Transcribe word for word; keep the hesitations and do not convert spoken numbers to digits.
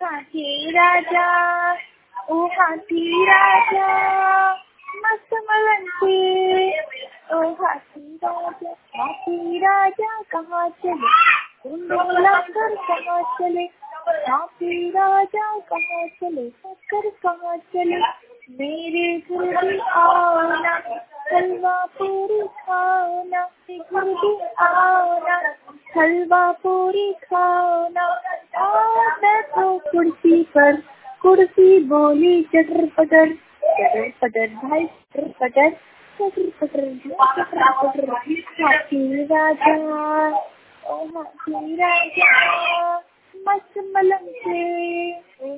हाथी राजा, ओ हाथी राजा, मस्त मलन से। ओ हाथी राजा, हाथी राजा कहाँ चले, ढूंढ कर कहाँ चले। हाथी राजा कहाँ चले, कर कहाँ चले। मेरे घर भी आओ ना, हलवा पूरी खाओ ना। मेरे घर भी आओ ना, हलवा पूरी खाओ ना। आओ बैठो कुर्सी पर, कुर्सी बोली चटर पटर, चटर पटर भाई चटर पटर, चटर पटर चटर पटर। हाथी राजा, ओ हाथी राजा, मस्त मलन से।